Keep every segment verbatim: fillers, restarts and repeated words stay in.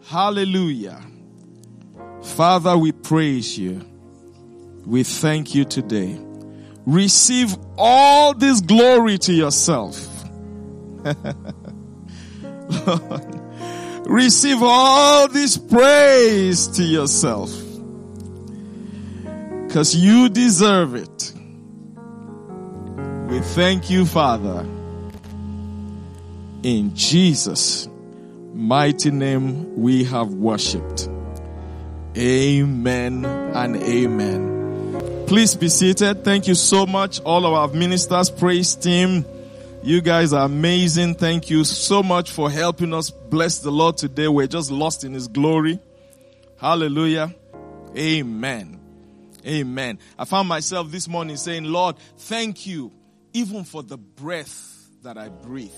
Hallelujah. Father, we praise you. We thank you today. Receive all this glory to yourself. Lord, receive all this praise to yourself. Because you deserve it. We thank you, Father. In Jesus' mighty name we have worshipped. Amen and amen. Please be seated. Thank you so much, all of our ministers, praise team. You guys are amazing. Thank you so much for helping us bless the Lord today. We're just lost in His glory. Hallelujah. Amen. Amen. I found myself this morning saying, Lord, thank you even for the breath that I breathe.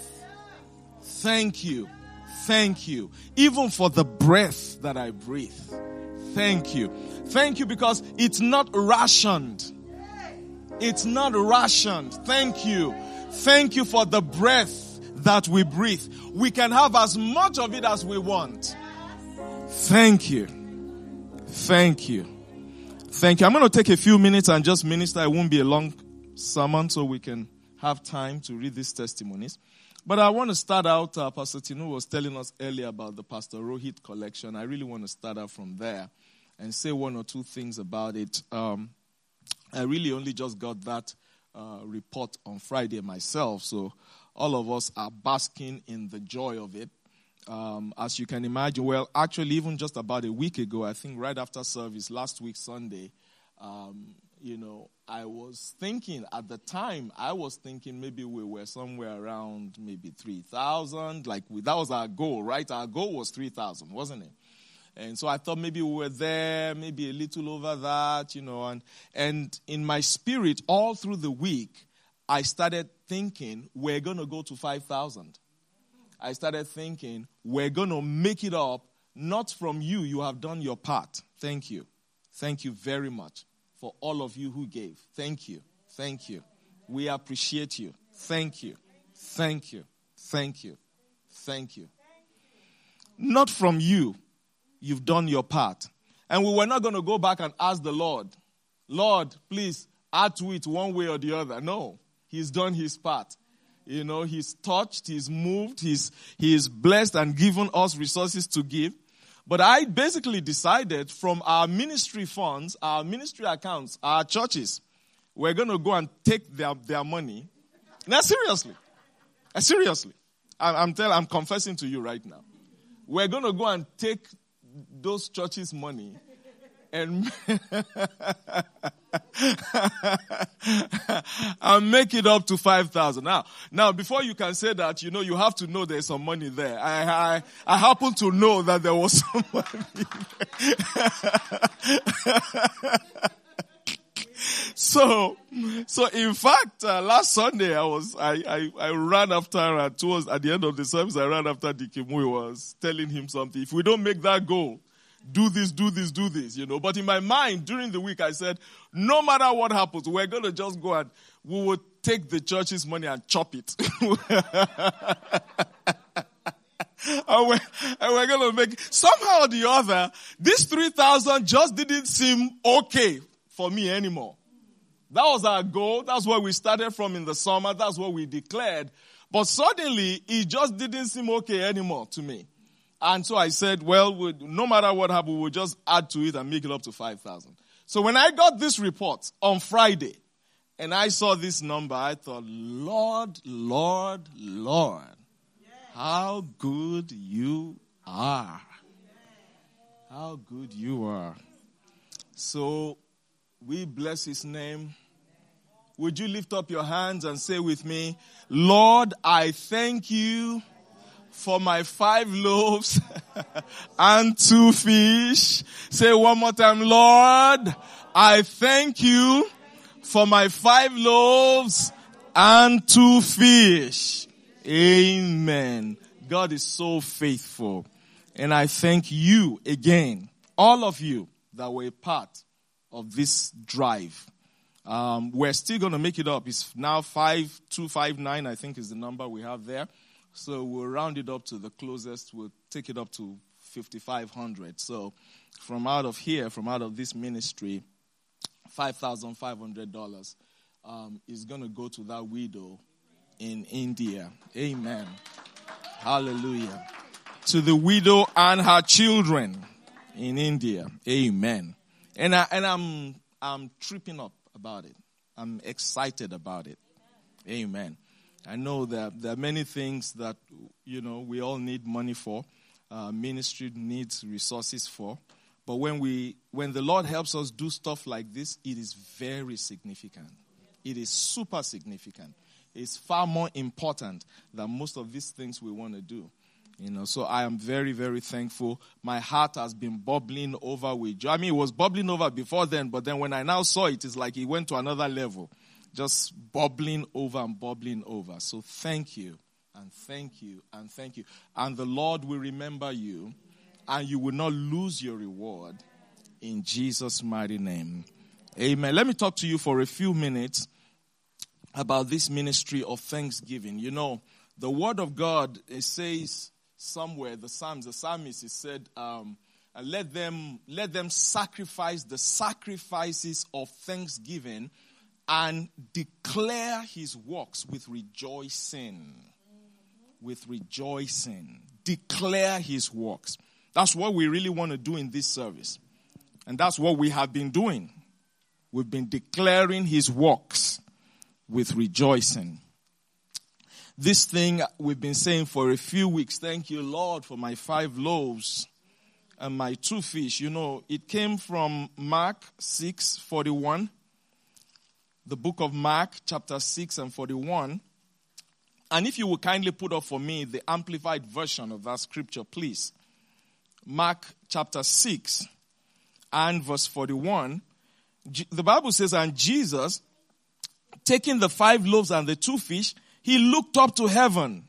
Thank you. Thank you. Even for the breath that I breathe. Thank you. Thank you because it's not rationed. It's not rationed. Thank you. Thank you for the breath that we breathe. We can have as much of it as we want. Thank you. Thank you. Thank you. I'm going to take a few minutes and just minister. It won't be a long sermon so we can have time to read these testimonies. But I want to start out, uh, Pastor Tinu was telling us earlier about the Pastor Rohit collection. I really want to start out from there and say one or two things about it. Um, I really only just got that uh, report on Friday myself, so all of us are basking in the joy of it. Um, as you can imagine, well, actually, even just about a week ago, I think right after service, last week, Sunday, um, you know, I was thinking, at the time, I was thinking maybe we were somewhere around maybe three thousand. Like, we, that was our goal, right? Our goal was three thousand, wasn't it? And so I thought maybe we were there, maybe a little over that, you know. And, and in my spirit, all through the week, I started thinking we're going to go to five thousand. I started thinking we're going to make it up, not from you. You have done your part. Thank you. Thank you very much for all of you who gave. Thank you. Thank you. We appreciate you. Thank you. Thank you. Thank you. Thank you. Not from you. You've done your part. And we were not going to go back and ask the Lord, Lord, please add to it one way or the other. No. He's done his part. You know, he's touched, he's moved, he's, he's blessed and given us resources to give. But I basically decided from our ministry funds, our ministry accounts, our churches, we're going to go and take their, their money. Now, seriously. Seriously. I'm, I'm telling, I'm confessing to you right now. We're going to go and take those churches' money and, and make it up to five thousand. Now, now, before you can say that, you know, you have to know there's some money there. I, I, I happen to know that there was some money there. So, so in fact, uh, last Sunday I was, I, I, I ran after, uh, towards, at the end of the service, I ran after Dikimui, was telling him something. If we don't make that goal, do this, do this, do this, you know. But in my mind, during the week, I said, no matter what happens, we're going to just go and we will take the church's money and chop it. And we're, and we're going to make, somehow or the other, this three thousand just didn't seem okay for me anymore. That was our goal. That's where we started from in the summer. That's what we declared. But suddenly, it just didn't seem okay anymore to me. And so I said, well, we, no matter what happens, we'll just add to it and make it up to five thousand. So when I got this report on Friday, and I saw this number, I thought, Lord, Lord, Lord, how good you are. How good you are. So we bless his name. Would you lift up your hands and say with me, Lord, I thank you for my five loaves and two fish. Say one more time, Lord, I thank you for my five loaves and two fish. Amen. God is so faithful. And I thank you again, all of you that were a part of this drive. Um, we're still going to make it up. It's now five two five nine, I think is the number we have there. So we'll round it up to the closest. We'll take it up to fifty-five hundred. So from out of here, from out of this ministry, five thousand five hundred dollars um, is going to go to that widow in India. Amen. Hallelujah. To the widow and her children in India. Amen. And I, and I'm I'm tripping up about it. I'm excited about it. Amen. I know that there are many things that, you know, we all need money for. Uh, ministry needs resources for. But when we, when the Lord helps us do stuff like this, it is very significant. It is super significant. It's far more important than most of these things we want to do. You know, so I am very, very thankful. My heart has been bubbling over with joy. I mean, it was bubbling over before then, but then when I now saw it, it's like it went to another level. Just bubbling over and bubbling over. So thank you, and thank you, and thank you. And the Lord will remember you, and you will not lose your reward in Jesus' mighty name. Amen. Let me talk to you for a few minutes about this ministry of thanksgiving. You know, the word of God, it says somewhere, the Psalms, the psalmist, it said, um, and let them, let them sacrifice the sacrifices of thanksgiving and declare his works with rejoicing. With rejoicing. Declare his works. That's what we really want to do in this service. And that's what we have been doing. We've been declaring his works with rejoicing. This thing we've been saying for a few weeks. Thank you, Lord, for my five loaves and my two fish. You know, it came from Mark six forty-one. The book of Mark, chapter six and forty-one. And if you will kindly put up for me the amplified version of that scripture, please. Mark chapter six and verse forty-one. The Bible says, and Jesus, taking the five loaves and the two fish, he looked up to heaven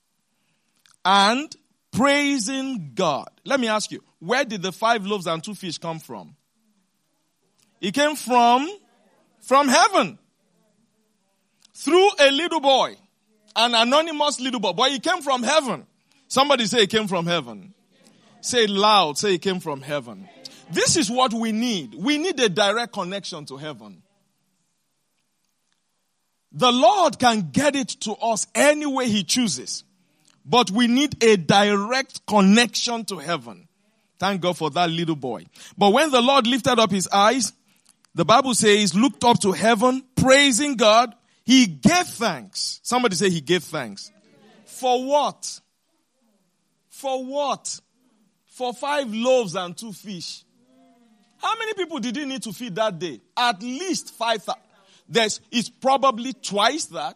and praising God. Let me ask you, where did the five loaves and two fish come from? It came from, from heaven. Through a little boy, an anonymous little boy. But it came from heaven. Somebody say it came from heaven. Say it loud. Say it came from heaven. This is what we need. We need a direct connection to heaven. The Lord can get it to us any way he chooses. But we need a direct connection to heaven. Thank God for that little boy. But when the Lord lifted up his eyes, the Bible says, looked up to heaven, praising God, he gave thanks. Somebody say he gave thanks. For what? For what? For five loaves and two fish. How many people did he need to feed that day? At least five thousand. There's, it's probably twice that.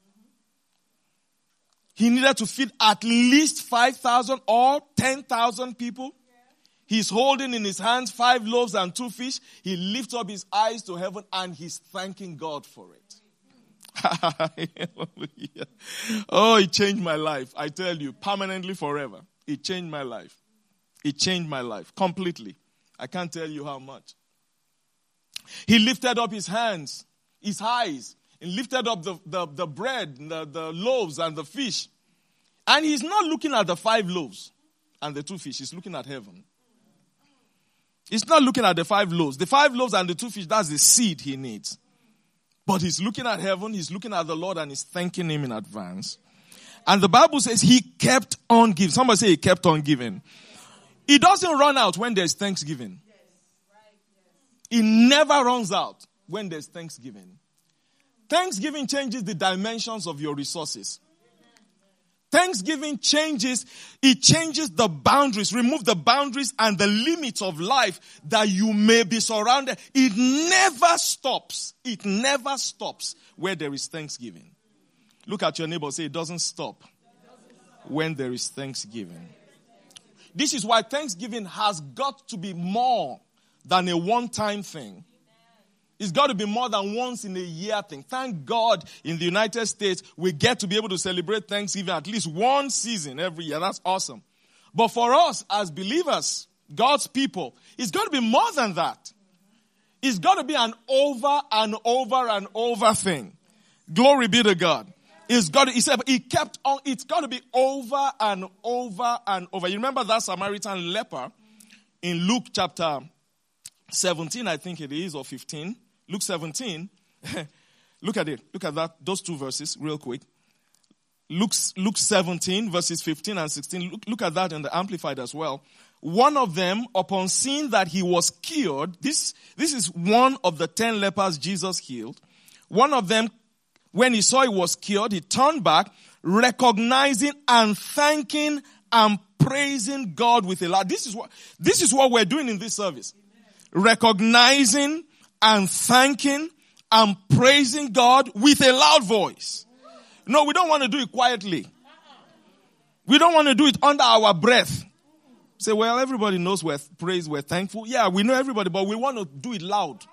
He needed to feed at least five thousand or ten thousand people. He's holding in his hands five loaves and two fish. He lifts up his eyes to heaven and he's thanking God for it. Oh, it changed my life. I tell you, permanently, forever. It changed my life. It changed my life completely. I can't tell you how much. He lifted up his hands, his eyes, and lifted up the, the, the bread, the, the loaves and the fish. And he's not looking at the five loaves and the two fish. He's looking at heaven. He's not looking at the five loaves. The five loaves and the two fish, that's the seed he needs. But he's looking at heaven, he's looking at the Lord, and he's thanking him in advance. And the Bible says he kept on giving. Somebody say he kept on giving. It doesn't run out when there's thanksgiving. It never runs out when there's thanksgiving. Thanksgiving changes the dimensions of your resources. Thanksgiving changes, it changes the boundaries, remove the boundaries and the limits of life that you may be surrounded. It never stops. It never stops where there is thanksgiving. Look at your neighbor, say it doesn't stop when there is thanksgiving. This is why thanksgiving has got to be more than a one-time thing. It's got to be more than once in a year thing. Thank God in the United States, we get to be able to celebrate Thanksgiving at least one season every year. That's awesome. But for us as believers, God's people, it's got to be more than that. It's got to be an over and over and over thing. Glory be to God. It's got to, he said, he kept on, it's got to be over and over and over. You remember that Samaritan leper in Luke chapter seventeen, I think it is, or fifteen. Luke seventeen. Look at it. Look at that. Those two verses real quick. Luke, Luke seventeen, verses fifteen and sixteen. Look, look at that in the Amplified as well. One of them, upon seeing that he was cured, this, this is one of the ten lepers Jesus healed. One of them, when he saw he was cured, he turned back, recognizing and thanking and praising God with a loud. This is what, this is what we're doing in this service. Recognizing and thanking and praising God with a loud voice. No, we don't want to do it quietly. We don't want to do it under our breath. Say, well, everybody knows we're praised, we're thankful. Yeah, we know everybody, but we want to do it loud.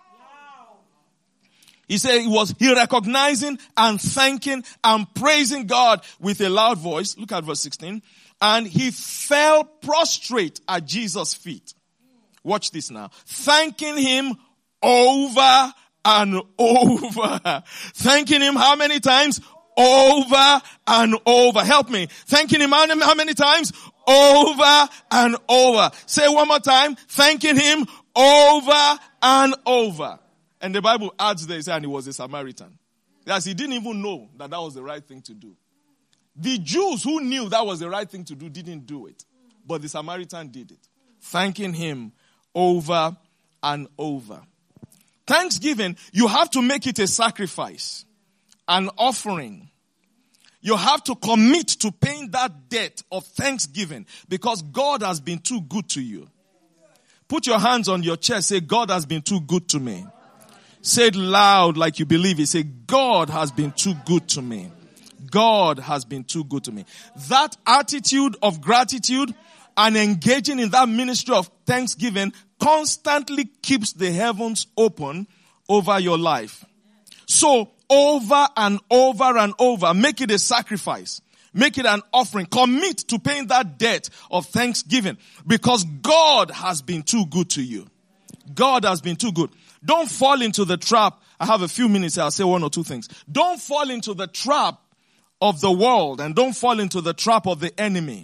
He said he was, he recognizing and thanking and praising God with a loud voice. Look at verse sixteen. And he fell prostrate at Jesus' feet. Watch this now. Thanking him over and over. Thanking him how many times? Over and over. Help me. Thanking him how many times? Over and over. Say one more time. Thanking him over and over. And the Bible adds there, and he was a Samaritan. Yes, he didn't even know that that was the right thing to do. The Jews who knew that was the right thing to do didn't do it. But the Samaritan did it. Thanking him over and over. Thanksgiving, you have to make it a sacrifice, an offering. You have to commit to paying that debt of thanksgiving because God has been too good to you. Put your hands on your chest. Say, God has been too good to me. Say it loud like you believe it. Say, God has been too good to me. God has been too good to me. That attitude of gratitude and engaging in that ministry of thanksgiving constantly keeps the heavens open over your life. So, over and over and over, make it a sacrifice. Make it an offering. Commit to paying that debt of thanksgiving because God has been too good to you. God has been too good. Don't fall into the trap. I have a few minutes here. I'll say one or two things. Don't fall into the trap of the world and don't fall into the trap of the enemy.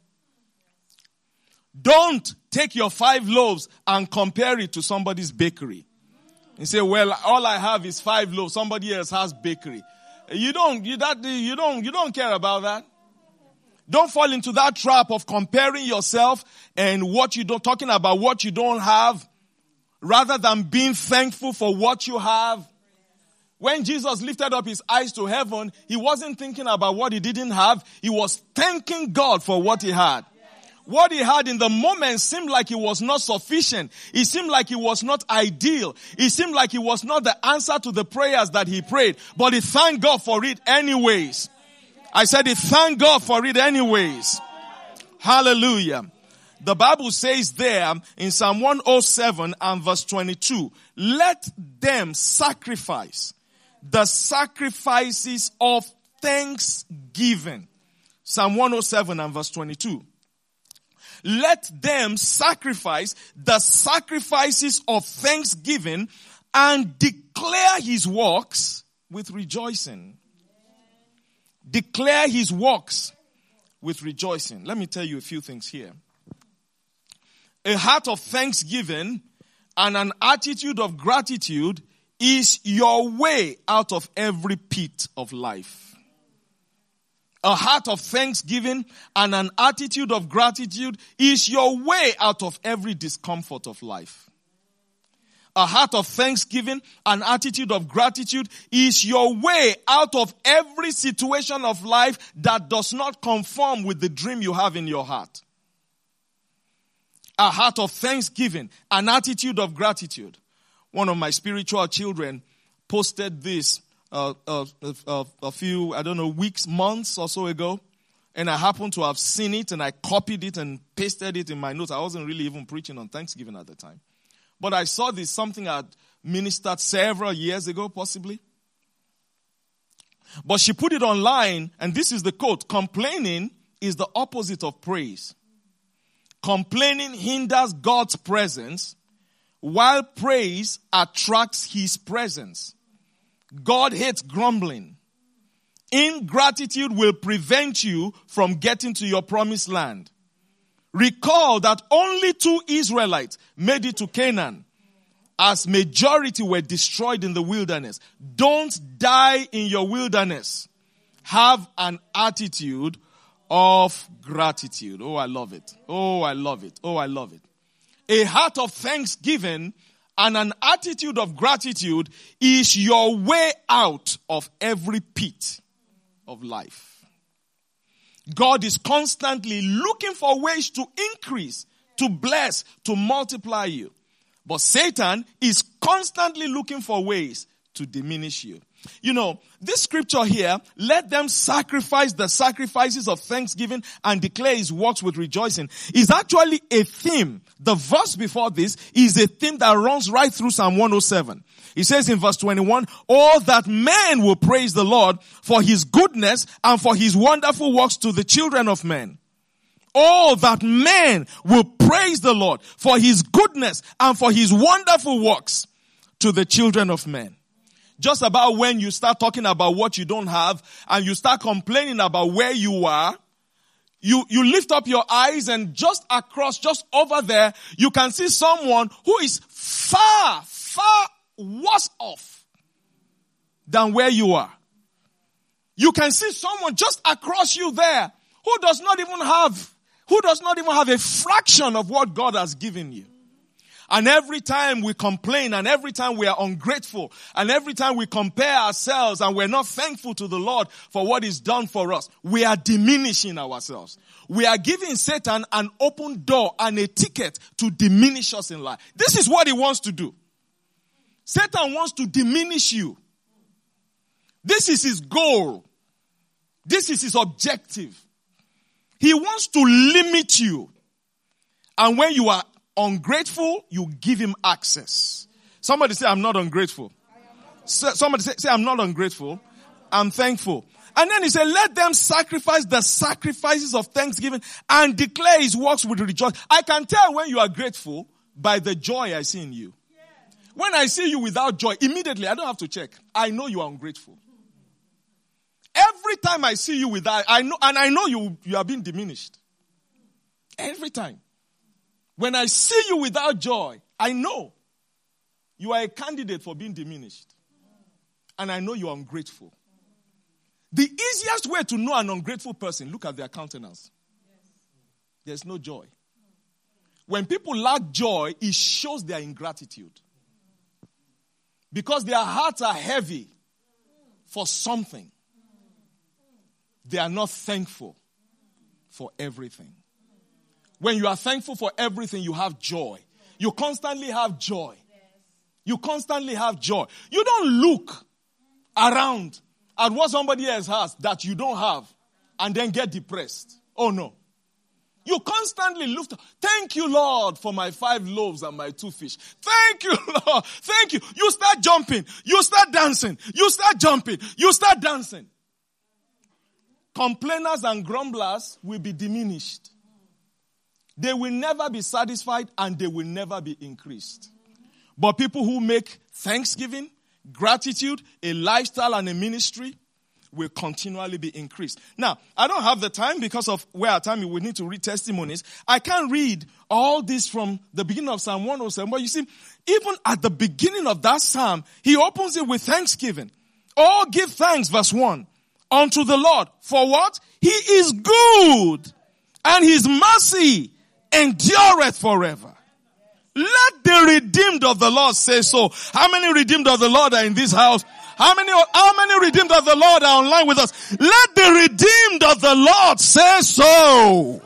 Don't take your five loaves and compare it to somebody's bakery. You say, well, all I have is five loaves. Somebody else has bakery. You don't, you, that, you don't, you don't care about that. Don't fall into that trap of comparing yourself and what you don't, talking about what you don't have, rather than being thankful for what you have. When Jesus lifted up his eyes to heaven, he wasn't thinking about what he didn't have. He was thanking God for what he had. What he had in the moment seemed like it was not sufficient. It seemed like it was not ideal. It seemed like it was not the answer to the prayers that he prayed. But he thanked God for it anyways. I said he thanked God for it anyways. Hallelujah. The Bible says there in Psalm one oh seven and verse twenty-two, let them sacrifice the sacrifices of thanksgiving. Psalm one oh seven and verse twenty-two. Let them sacrifice the sacrifices of thanksgiving and declare his works with rejoicing. Declare his works with rejoicing. Let me tell you a few things here. A heart of thanksgiving and an attitude of gratitude is your way out of every pit of life. A heart of thanksgiving and an attitude of gratitude is your way out of every discomfort of life. A heart of thanksgiving and attitude of gratitude is your way out of every situation of life that does not conform with the dream you have in your heart. A heart of thanksgiving, an attitude of gratitude. One of my spiritual children posted this Uh, uh, uh, a few, I don't know, weeks, months or so ago. And I happened to have seen it and I copied it and pasted it in my notes. I wasn't really even preaching on Thanksgiving at the time. But I saw this, something I had ministered several years ago, possibly. But she put it online, and this is the quote: complaining is the opposite of praise. Complaining hinders God's presence, while praise attracts his presence. God hates grumbling. Ingratitude will prevent you from getting to your promised land. Recall that only two Israelites made it to Canaan, as majority were destroyed in the wilderness. Don't die in your wilderness. Have an attitude of gratitude. Oh, I love it. Oh, I love it. Oh, I love it. A heart of thanksgiving and an attitude of gratitude is your way out of every pit of life. God is constantly looking for ways to increase, to bless, to multiply you. But Satan is constantly looking for ways to diminish you. You know, this scripture here, let them sacrifice the sacrifices of thanksgiving and declare his works with rejoicing, is actually a theme. The verse before this is a theme that runs right through Psalm one oh seven. It says in verse twenty-one, "Oh, that men will praise the Lord for his goodness and for his wonderful works to the children of men." Oh, that men will praise the Lord for his goodness and for his wonderful works to the children of men. Just about when you start talking about what you don't have and you start complaining about where you are, you, you lift up your eyes and just across, just over there, you can see someone who is far, far worse off than where you are. You can see someone just across you there who does not even have, who does not even have a fraction of what God has given you. And every time we complain and every time we are ungrateful and every time we compare ourselves and we're not thankful to the Lord for what he's done for us, we are diminishing ourselves. We are giving Satan an open door and a ticket to diminish us in life. This is what he wants to do. Satan wants to diminish you. This is his goal. This is his objective. He wants to limit you. And when you are ungrateful, you give him access. Somebody say, I'm not ungrateful. Say, somebody say, say, I'm not ungrateful. I'm thankful. And then he said, let them sacrifice the sacrifices of thanksgiving and declare his works with rejoice. I can tell when you are grateful by the joy I see in you. When I see you without joy, immediately, I don't have to check. I know you are ungrateful. Every time I see you without, I know, and I know you, you are being diminished. Every time. When I see you without joy, I know you are a candidate for being diminished. And I know you are ungrateful. The easiest way to know an ungrateful person, look at their countenance. There's no joy. When people lack joy, it shows their ingratitude. Because their hearts are heavy for something. They are not thankful for everything. When you are thankful for everything, you have joy. You constantly have joy. You constantly have joy. You don't look around at what somebody else has that you don't have and then get depressed. Oh no. You constantly look. Thank you, Lord, for my five loaves and my two fish. Thank you, Lord. Thank you. You start jumping. You start dancing. You start jumping. You start dancing. Complainers and grumblers will be diminished. They will never be satisfied and they will never be increased. But people who make thanksgiving, gratitude, a lifestyle and a ministry will continually be increased. Now, I don't have the time because of where our time we need to read testimonies. I can't read all this from the beginning of Psalm one oh seven. But you see, even at the beginning of that psalm, he opens it with thanksgiving. Oh, give thanks, verse one, unto the Lord. For what? He is good and his mercy endureth forever. Let the redeemed of the Lord say so. How many redeemed of the Lord are in this house? How many, how many redeemed of the Lord are online with us? Let the redeemed of the Lord say so.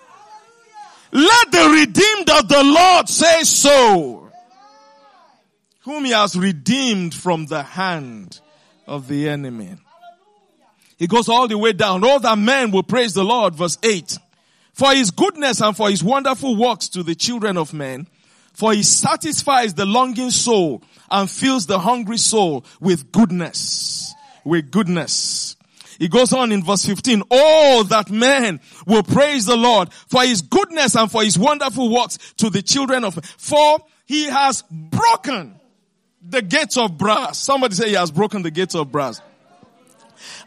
Let the redeemed of the Lord say so. Whom he has redeemed from the hand of the enemy. He goes all the way down. All that men will praise the Lord, verse eight. For his goodness and for his wonderful works to the children of men. For he satisfies the longing soul and fills the hungry soul with goodness. With goodness. He goes on in verse fifteen. Oh, that men will praise the Lord for his goodness and for his wonderful works to the children of men. For he has broken the gates of brass. Somebody say he has broken the gates of brass.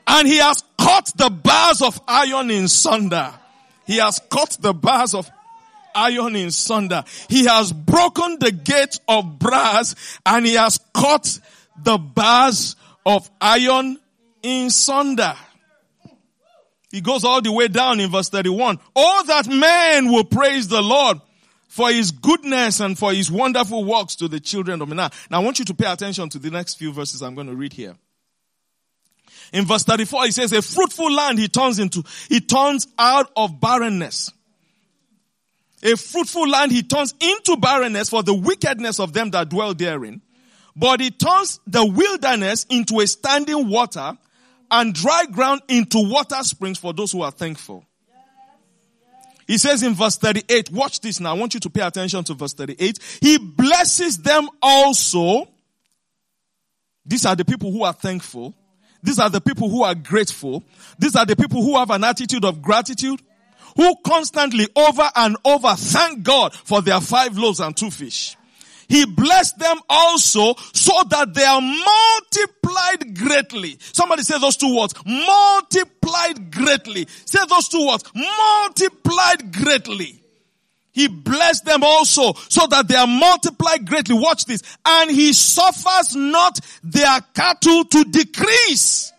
And he has cut the bars of iron in sunder. He has cut the bars of iron in sunder. He has broken the gate of brass, and he has cut the bars of iron in sunder. He goes all the way down in verse thirty-one. Oh, that man will praise the Lord for his goodness and for his wonderful works to the children of men. Now, I want you to pay attention to the next few verses I'm going to read here. In verse thirty-four, he says, a fruitful land he turns into, he turns out of barrenness. A fruitful land he turns into barrenness for the wickedness of them that dwell therein. But he turns the wilderness into a standing water and dry ground into water springs for those who are thankful. He says in verse thirty-eight, watch this now. I want you to pay attention to verse thirty-eight. He blesses them also. These are the people who are thankful. These are the people who are grateful. These are the people who have an attitude of gratitude, who constantly over and over thank God for their five loaves and two fish. He blessed them also so that they are multiplied greatly. Somebody say those two words. Multiplied greatly. Say those two words. Multiplied greatly. He blessed them also so that they are multiplied greatly. Watch this. And he suffers not their cattle to decrease.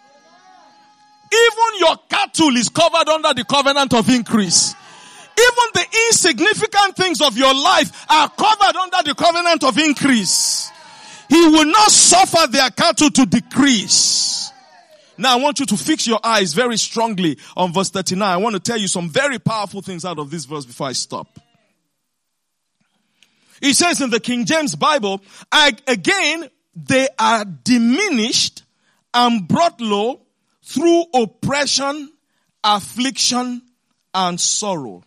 Even your cattle is covered under the covenant of increase. Even the insignificant things of your life are covered under the covenant of increase. He will not suffer their cattle to decrease. Now I want you to fix your eyes very strongly on verse thirty-nine. I want to tell you some very powerful things out of this verse before I stop. He says in the King James Bible, again, they are diminished and brought low through oppression, affliction, and sorrow.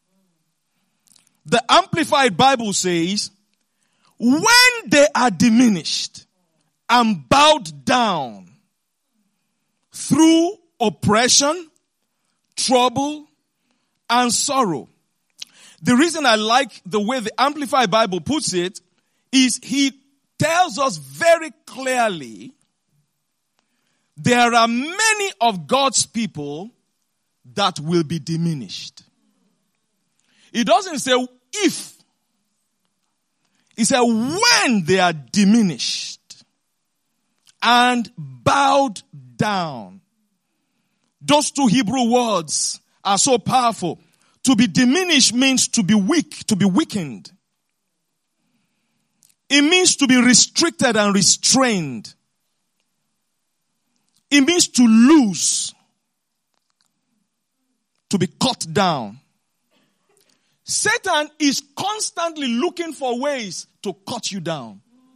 The Amplified Bible says, when they are diminished and bowed down through oppression, trouble, and sorrow. The reason I like the way the Amplified Bible puts it is he tells us very clearly there are many of God's people that will be diminished. It doesn't say if. It said when they are diminished and bowed down. Those two Hebrew words are so powerful. To be diminished means to be weak, to be weakened. It means to be restricted and restrained. It means to lose, to be cut down. Satan is constantly looking for ways to cut you down.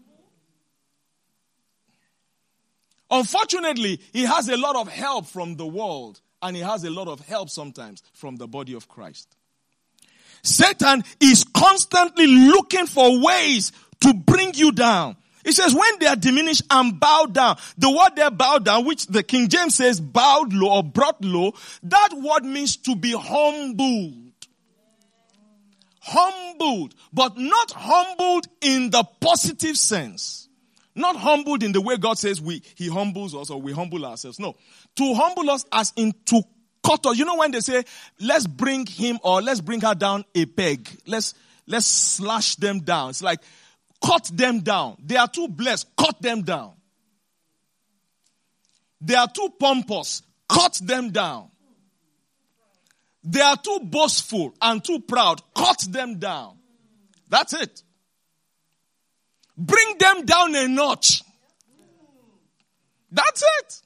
Unfortunately, he has a lot of help from the world, and he has a lot of help sometimes from the body of Christ. Satan is constantly looking for ways to bring you down. It says when they are diminished and bowed down. The word there bowed down, which the King James says bowed low or brought low, that word means to be humbled. Humbled, but not humbled in the positive sense. Not humbled in the way God says we, he humbles us or we humble ourselves. No. To humble us as in to cut us. You know when they say, let's bring him or let's bring her down a peg. Let's, let's slash them down. It's like, cut them down. They are too blessed. Cut them down. They are too pompous. Cut them down. They are too boastful and too proud. Cut them down. That's it. Bring them down a notch. That's it.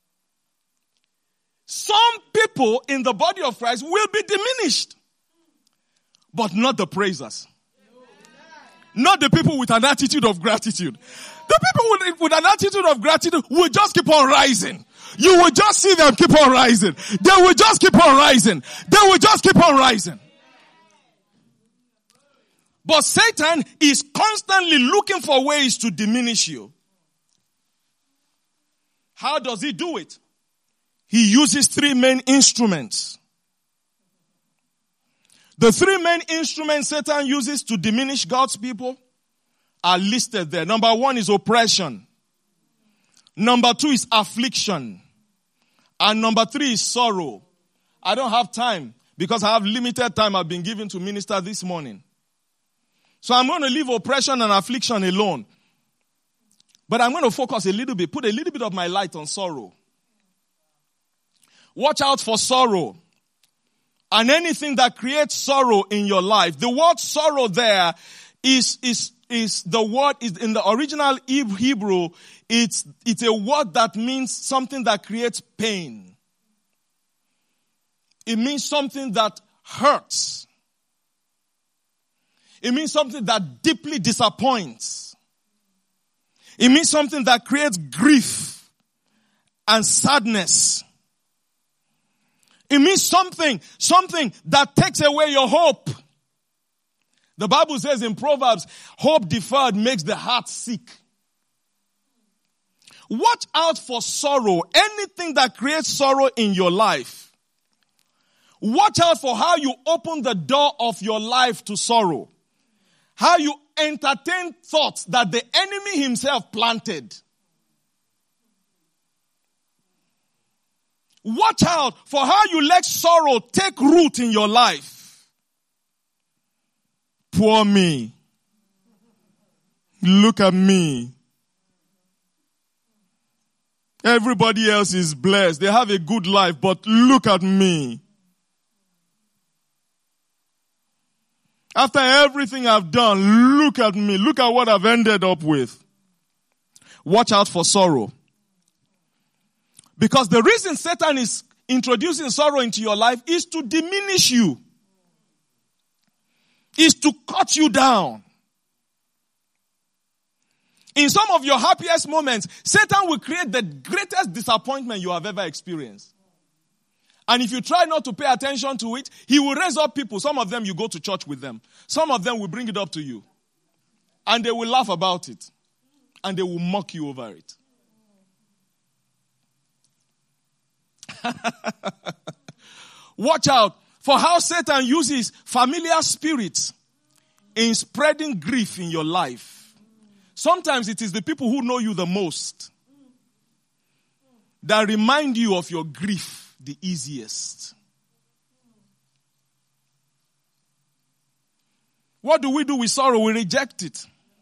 Some people in the body of Christ will be diminished, but not the praisers. Not the people with an attitude of gratitude. The people with, with an attitude of gratitude will just keep on rising. You will just see them keep on rising. They will just keep on rising. They will just keep on rising. But Satan is constantly looking for ways to diminish you. How does he do it? He uses three main instruments. The three main instruments Satan uses to diminish God's people are listed there. Number one is oppression. Number two is affliction. And number three is sorrow. I don't have time because I have limited time I've been given to minister this morning. So I'm going to leave oppression and affliction alone. But I'm going to focus a little bit, put a little bit of my light on sorrow. Watch out for sorrow. And anything that creates sorrow in your life. The word sorrow there is, is, is the word, is in the original Hebrew, it's, it's a word that means something that creates pain. It means something that hurts. It means something that deeply disappoints. It means something that creates grief and sadness. It means something, something that takes away your hope. The Bible says in Proverbs, hope deferred makes the heart sick. Watch out for sorrow. Anything that creates sorrow in your life. Watch out for how you open the door of your life to sorrow. How you entertain thoughts that the enemy himself planted. Watch out for how you let sorrow take root in your life. Poor me. Look at me. Everybody else is blessed. They have a good life, but look at me. After everything I've done, look at me. Look at what I've ended up with. Watch out for sorrow. Because the reason Satan is introducing sorrow into your life is to diminish you. Is to cut you down. In some of your happiest moments, Satan will create the greatest disappointment you have ever experienced. And if you try not to pay attention to it, he will raise up people. Some of them you go to church with them. Some of them will bring it up to you. And they will laugh about it. And they will mock you over it. Watch out for how Satan uses familiar spirits in spreading grief in your life. Sometimes it is the people who know you the most that remind you of your grief the easiest. What do we do with sorrow? We reject it.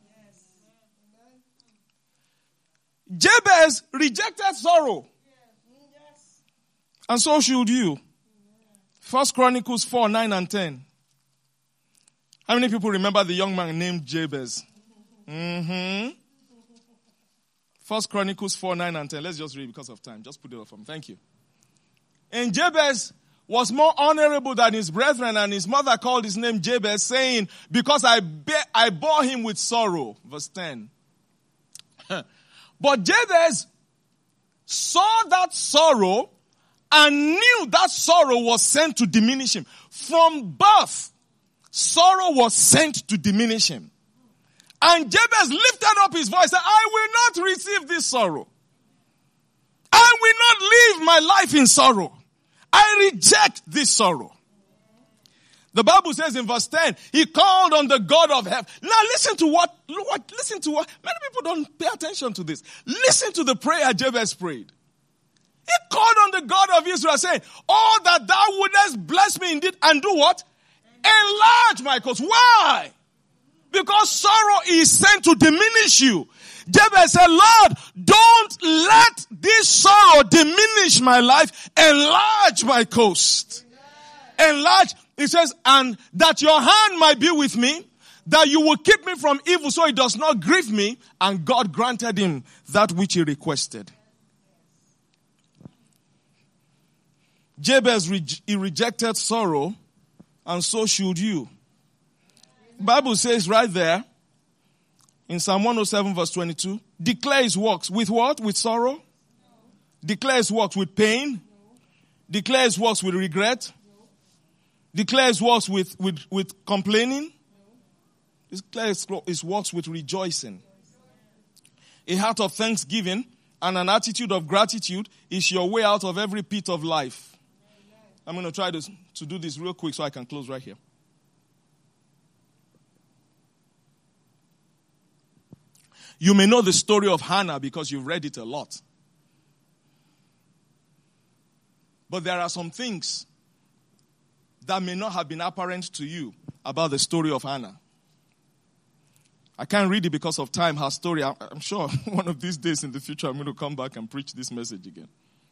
Jabez rejected sorrow. And so should you. First Chronicles four, nine and ten. How many people remember the young man named Jabez? Mm-hmm. First Chronicles four, nine and ten. Let's just read because of time. Just put it up for me. Thank you. And Jabez was more honorable than his brethren, and his mother called his name Jabez, saying, because I bear, I bore him with sorrow. Verse ten. But Jabez saw that sorrow and knew that sorrow was sent to diminish him. From birth, sorrow was sent to diminish him. And Jabez lifted up his voice and said, I will not receive this sorrow. I will not live my life in sorrow. I reject this sorrow. The Bible says in verse ten, he called on the God of heaven. Now listen to what, what, listen to what, many people don't pay attention to this. Listen to the prayer Jabez prayed. He called on the God of Israel saying, oh, that thou wouldest bless me indeed and do what? Enlarge my cause. Why? Because sorrow is sent to diminish you. Jabez said, Lord, don't let this sorrow diminish my life. Enlarge my coast. Enlarge. It says, and that your hand might be with me, that you will keep me from evil so it does not grieve me. And God granted him that which he requested. Jabez, he rejected sorrow, and so should you. The Bible says right there, in Psalm one oh seven verse twenty-two, declare his works with what? With sorrow? Declare his works with pain? Declare his works with regret? Declare his works with, with, with complaining? Declare his works with rejoicing. A heart of thanksgiving and an attitude of gratitude is your way out of every pit of life. I'm going to try to, to do this real quick so I can close right here. You may know the story of Hannah because you've read it a lot. But there are some things that may not have been apparent to you about the story of Hannah. I can't read it because of time, her story. I'm sure one of these days in the future I'm going to come back and preach this message again.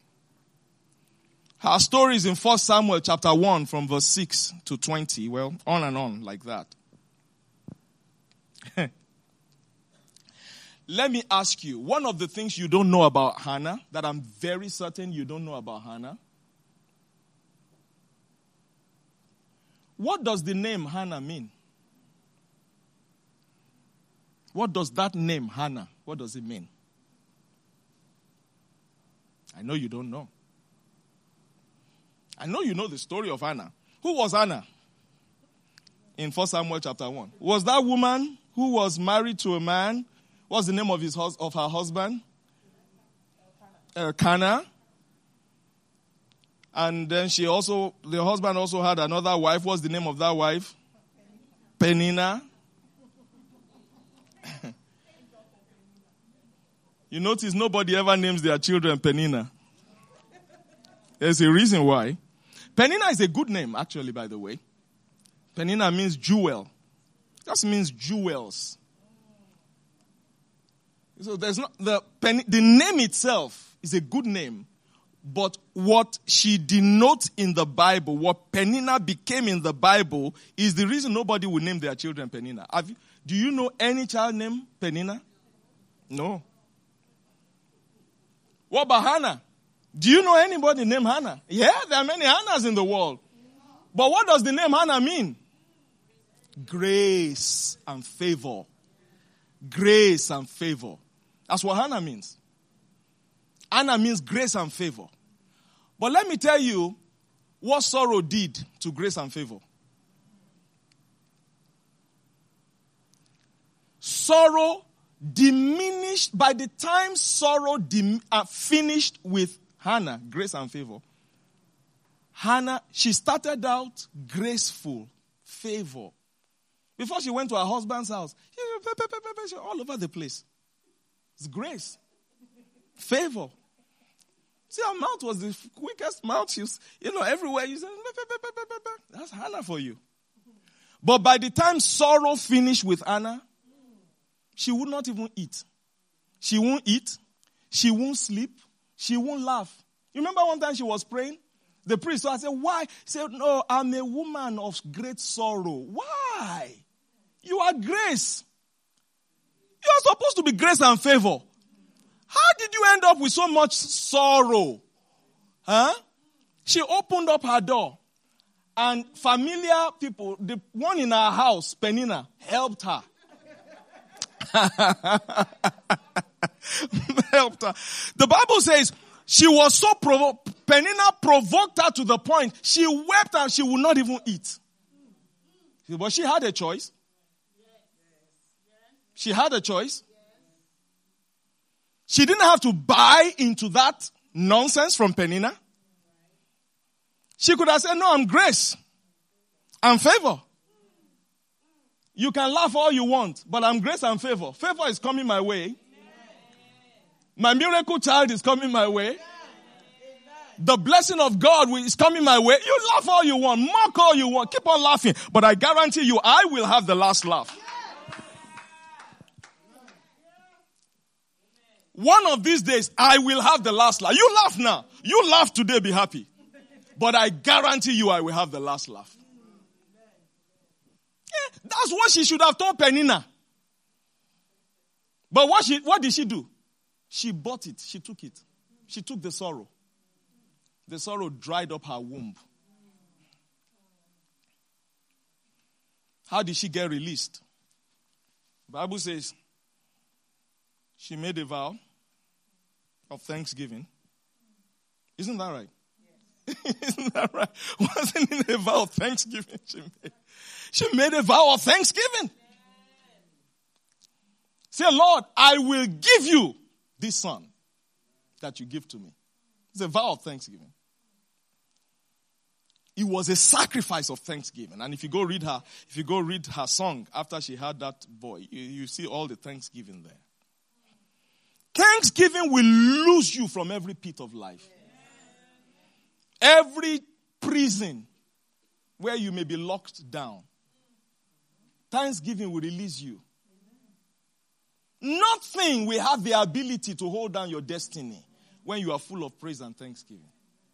Her story is in First Samuel chapter one from verse six to twenty. Well, on and on like that. Let me ask you, one of the things you don't know about Hannah, that I'm very certain you don't know about Hannah, what does the name Hannah mean? What does that name, Hannah, what does it mean? I know you don't know. I know you know the story of Hannah. Who was Hannah? In First Samuel chapter one. Was that woman who was married to a man? What's the name of his of her husband? Elkanah. And then she also, the husband also had another wife. What's the name of that wife? Peninnah. You notice nobody ever names their children Peninnah. There's a reason why. Peninnah is a good name, actually, by the way. Peninnah means jewel. Just means jewels. So there's not the the name itself is a good name, but what she denotes in the Bible, what Peninnah became in the Bible, is the reason nobody will name their children Peninnah. Have you, do you know any child named Peninnah? No. What about Hannah? Do you know anybody named Hannah? Yeah, there are many Hannahs in the world. But what does the name Hannah mean? Grace and favor. Grace and favor. That's what Hannah means. Hannah means grace and favor. But let me tell you what sorrow did to grace and favor. Sorrow diminished, by the time sorrow dim, uh, finished with Hannah, grace and favor. Hannah, she started out graceful, favor. Before she went to her husband's house, she was all over the place. It's grace, favor. See, her mouth was the quickest mouth. She was, you know, everywhere you said, that's Hannah for you. But by the time sorrow finished with Hannah, she would not even eat. She won't eat. She won't sleep. She won't laugh. You remember one time she was praying? The priest, so I said, why? He said, no, I'm a woman of great sorrow. Why? You are grace. You are supposed to be grace and favor. How did you end up with so much sorrow? Huh? She opened up her door. And familiar people, the one in her house, Peninnah, helped her. helped her. The Bible says she was so provoked. Peninnah provoked her to the point she wept and she would not even eat. But she had a choice. She had a choice. She didn't have to buy into that nonsense from Peninnah. She could have said, no, I'm grace. I'm favor. You can laugh all you want, but I'm grace and favor. Favor is coming my way. My miracle child is coming my way. The blessing of God is coming my way. You laugh all you want, mock all you want, keep on laughing. But I guarantee you, I will have the last laugh. One of these days, I will have the last laugh. You laugh now. You laugh today, be happy. But I guarantee you, I will have the last laugh. Yeah, that's what she should have told Peninnah. But what she, what did she do? She bought it. She took it. She took the sorrow. The sorrow dried up her womb. How did she get released? The Bible says she made a vow of thanksgiving. Isn't that right? Yes. Isn't that right? Wasn't it a vow of thanksgiving she made? She made a vow of thanksgiving. Say, Lord, I will give you this son that you give to me. It's a vow of thanksgiving. It was a sacrifice of thanksgiving. And if you go read her, if you go read her song after she had that boy, you, you see all the thanksgiving there. Thanksgiving will lose you from every pit of life. Every prison where you may be locked down, Thanksgiving will release you. Nothing will have the ability to hold down your destiny when you are full of praise and thanksgiving.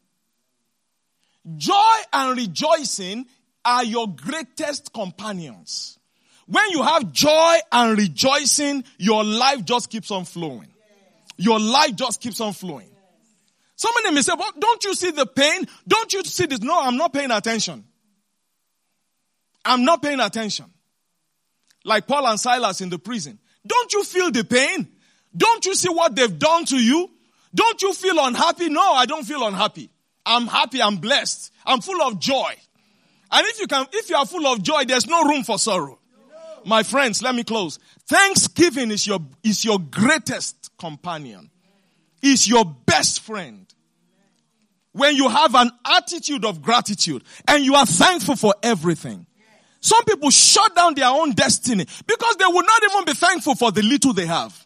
Joy and rejoicing are your greatest companions. When you have joy and rejoicing, your life just keeps on flowing. Your life just keeps on flowing. Somebody may say, well, don't you see the pain? Don't you see this? No, I'm not paying attention. I'm not paying attention. Like Paul and Silas in the prison. Don't you feel the pain? Don't you see what they've done to you? Don't you feel unhappy? No, I don't feel unhappy. I'm happy, I'm blessed. I'm full of joy. And if you can, if you are full of joy, there's no room for sorrow. My friends, let me close. Thanksgiving is your, is your greatest companion. Is your best friend. When you have an attitude of gratitude and you are thankful for everything. Some people shut down their own destiny because they will not even be thankful for the little they have.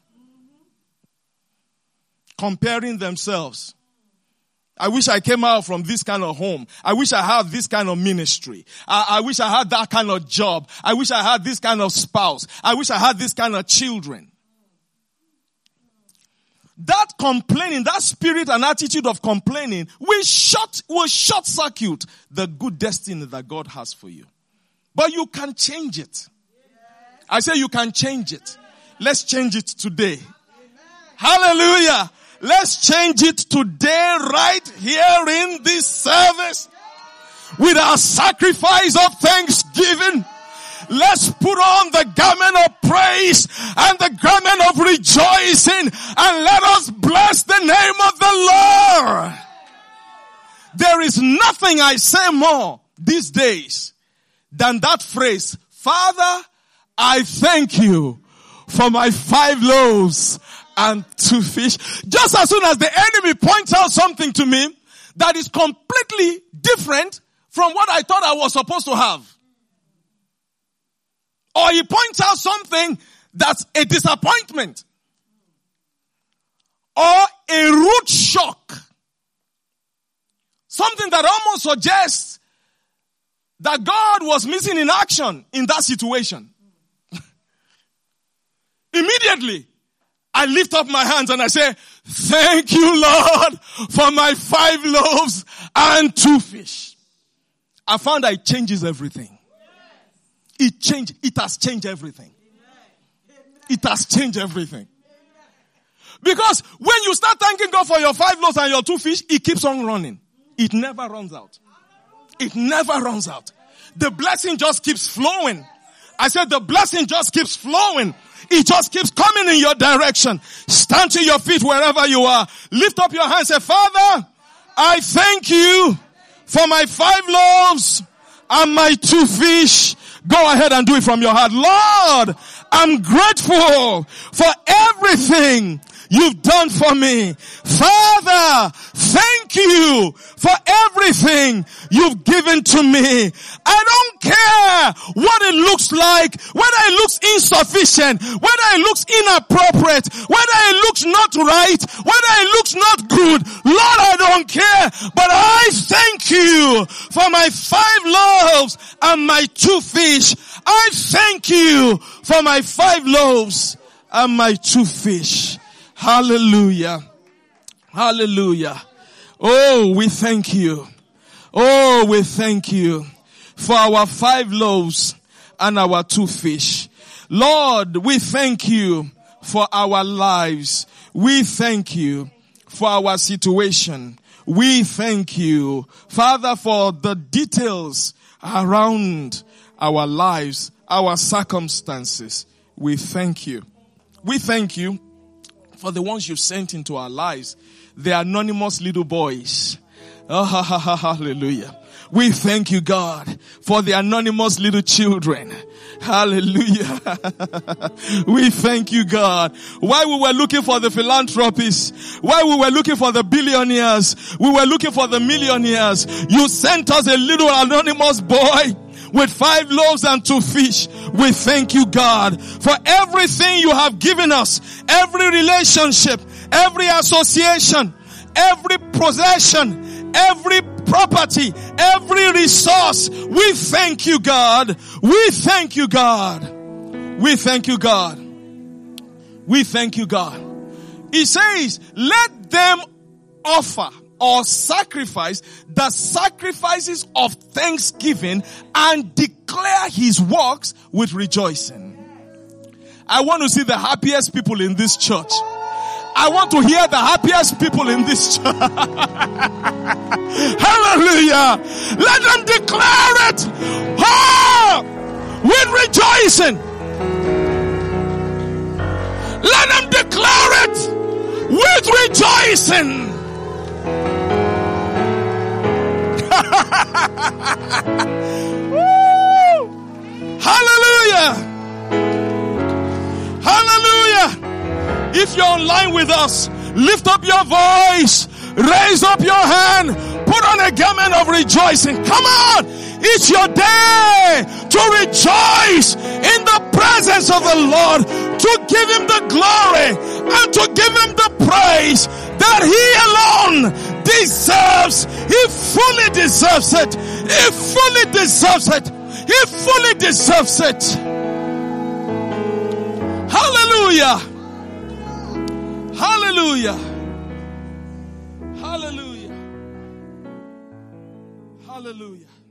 Comparing themselves. I wish I came out from this kind of home. I wish I had this kind of ministry. I, I wish I had that kind of job. I wish I had this kind of spouse. I wish I had this kind of children. That complaining, that spirit and attitude of complaining will short, will short circuit the good destiny that God has for you. But you can change it. I say you can change it. Let's change it today. Hallelujah. Let's change it today right here in this service with our sacrifice of thanksgiving. Let's put on the garment of praise and the garment of rejoicing and let us bless the name of the Lord. There is nothing I say more these days than that phrase, Father, I thank you for my five loaves and two fish. Just as soon as the enemy points out something to me that is completely different from what I thought I was supposed to have. Or he points out something that's a disappointment. Or a rude shock. Something that almost suggests that God was missing in action in that situation. Immediately, I lift up my hands and I say, thank you, Lord, for my five loaves and two fish. I found that it changes everything. It changed, it has changed everything. It has changed everything. Because when you start thanking God for your five loaves and your two fish, it keeps on running. It never runs out. It never runs out. The blessing just keeps flowing. I said the blessing just keeps flowing. It just keeps coming in your direction. Stand to your feet wherever you are. Lift up your hands and say, Father, I thank you for my five loaves and my two fish. Go ahead and do it from your heart. Lord, I'm grateful for everything you've done for me. Father, thank you for everything you've given to me. I don't care what it looks like, whether it looks insufficient, whether it looks inappropriate, whether it looks not right, whether it looks not good. Lord, I don't care, but I thank you for my five loaves and my two fish. I thank you for my five loaves and my two fish. Hallelujah. Hallelujah. Oh, we thank you. Oh, we thank you for our five loaves and our two fish. Lord, we thank you for our lives. We thank you for our situation. We thank you, Father, for the details around our lives, our circumstances. We thank you. We thank you for the ones you sent into our lives, the anonymous little boys. Oh, ha, ha, ha, hallelujah. We thank you, God, for the anonymous little children. Hallelujah. We thank you, God. While we were looking for the philanthropists, while we were looking for the billionaires, we were looking for the millionaires, you sent us a little anonymous boy with five loaves and two fish. We thank you, God, for everything you have given us, every relationship, every association, every possession, every property, every resource. We thank you, God. We thank you, God. We thank you, God. We thank you, God. He says, let them offer or sacrifice the sacrifices of thanksgiving and declare his works with rejoicing. I want to see the happiest people in this church. I want to hear the happiest people in this church. Hallelujah. Let them declare it. Oh, with rejoicing. Let them declare it with rejoicing. Woo! Hallelujah. Hallelujah. If you're online with us, lift up your voice, raise up your hand, put on a garment of rejoicing. Come on. It's your day to rejoice in the presence of the Lord, to give him the glory and to give him the praise that he alone deserves. He fully deserves it. He fully deserves it. He fully deserves it. Hallelujah. Hallelujah. Hallelujah. Hallelujah.